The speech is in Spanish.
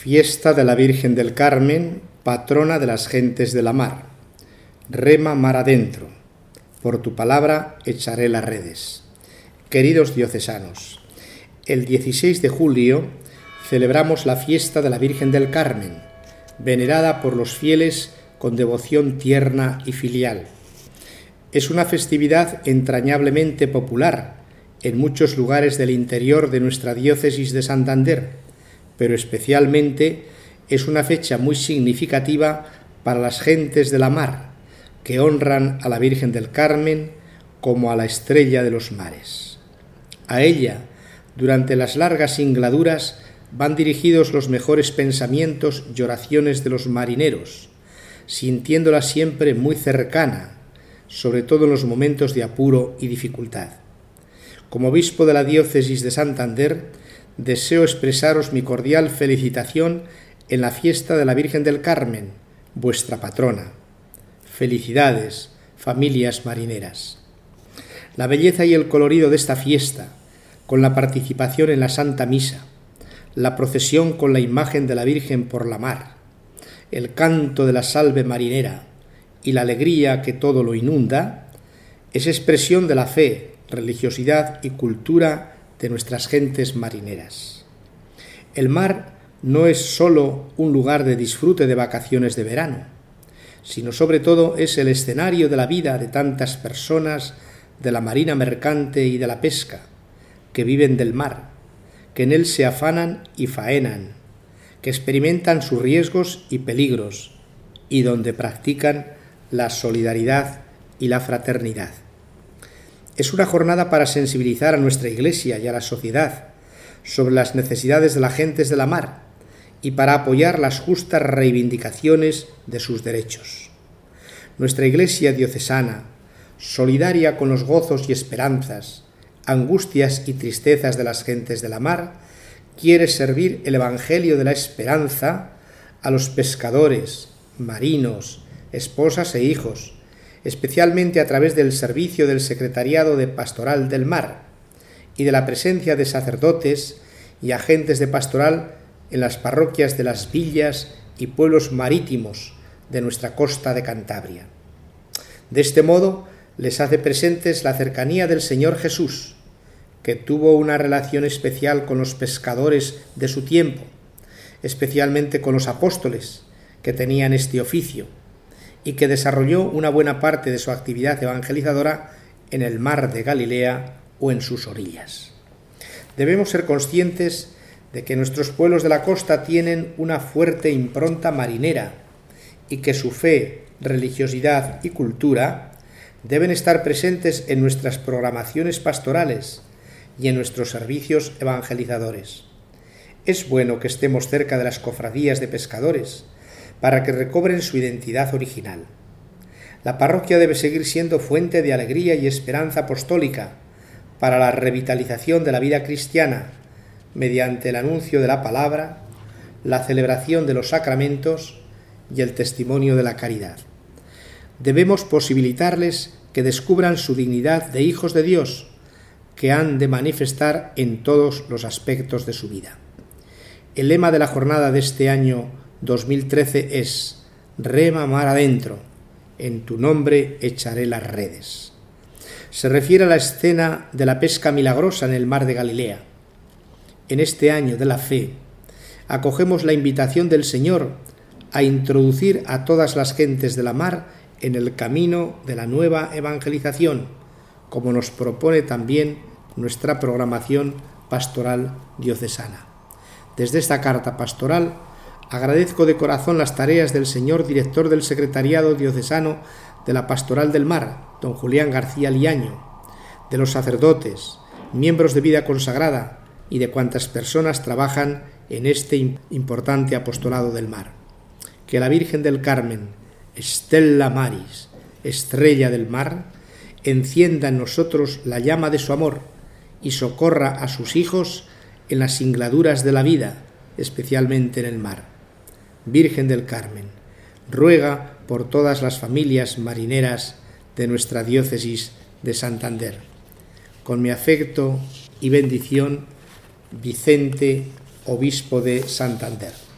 Fiesta de la Virgen del Carmen, patrona de las gentes de la mar. Rema mar adentro. Por tu palabra echaré las redes. Queridos diocesanos, el 16 de julio celebramos la fiesta de la Virgen del Carmen, venerada por los fieles con devoción tierna y filial. Es una festividad entrañablemente popular en muchos lugares del interior de nuestra diócesis de Santander, pero especialmente es una fecha muy significativa para las gentes de la mar, que honran a la Virgen del Carmen como a la estrella de los mares. A ella, durante las largas singladuras, van dirigidos los mejores pensamientos y oraciones de los marineros, sintiéndola siempre muy cercana, sobre todo en los momentos de apuro y dificultad. Como obispo de la diócesis de Santander, deseo expresaros mi cordial felicitación en la fiesta de la Virgen del Carmen, vuestra patrona. Felicidades, familias marineras. La belleza y el colorido de esta fiesta, con la participación en la Santa Misa, la procesión con la imagen de la Virgen por la mar, el canto de la salve marinera y la alegría que todo lo inunda, es expresión de la fe, religiosidad y cultura de nuestras gentes marineras. El mar no es sólo un lugar de disfrute de vacaciones de verano, sino sobre todo es el escenario de la vida de tantas personas de la marina mercante y de la pesca, que viven del mar, que en él se afanan y faenan, que experimentan sus riesgos y peligros, y donde practican la solidaridad y la fraternidad. Es una jornada para sensibilizar a nuestra Iglesia y a la sociedad sobre las necesidades de las gentes de la mar y para apoyar las justas reivindicaciones de sus derechos. Nuestra Iglesia diocesana, solidaria con los gozos y esperanzas, angustias y tristezas de las gentes de la mar, quiere servir el Evangelio de la esperanza a los pescadores, marinos, esposas e hijos, especialmente a través del servicio del Secretariado de Pastoral del Mar y de la presencia de sacerdotes y agentes de pastoral en las parroquias de las villas y pueblos marítimos de nuestra costa de Cantabria. De este modo, les hace presentes la cercanía del Señor Jesús, que tuvo una relación especial con los pescadores de su tiempo, especialmente con los apóstoles, que tenían este oficio, y que desarrolló una buena parte de su actividad evangelizadora en el mar de Galilea o en sus orillas. Debemos ser conscientes de que nuestros pueblos de la costa tienen una fuerte impronta marinera y que su fe, religiosidad y cultura deben estar presentes en nuestras programaciones pastorales y en nuestros servicios evangelizadores. Es bueno que estemos cerca de las cofradías de pescadores, para que recobren su identidad original. La parroquia debe seguir siendo fuente de alegría y esperanza apostólica para la revitalización de la vida cristiana mediante el anuncio de la palabra, la celebración de los sacramentos y el testimonio de la caridad. Debemos posibilitarles que descubran su dignidad de hijos de Dios, que han de manifestar en todos los aspectos de su vida. El lema de la jornada de este año 2013 es Rema mar adentro, en tu nombre echaré las redes. Se refiere a la escena de la pesca milagrosa en el mar de Galilea. En este año de la fe, acogemos la invitación del Señor a introducir a todas las gentes de la mar en el camino de la nueva evangelización, como nos propone también nuestra programación pastoral diocesana. Desde esta carta pastoral, agradezco de corazón las tareas del señor director del Secretariado Diocesano de la Pastoral del Mar, don Julián García Liaño, de los sacerdotes, miembros de vida consagrada y de cuantas personas trabajan en este importante apostolado del mar. Que la Virgen del Carmen, Stella Maris, estrella del mar, encienda en nosotros la llama de su amor y socorra a sus hijos en las singladuras de la vida, especialmente en el mar. Virgen del Carmen, ruega por todas las familias marineras de nuestra diócesis de Santander. Con mi afecto y bendición, Vicente, obispo de Santander.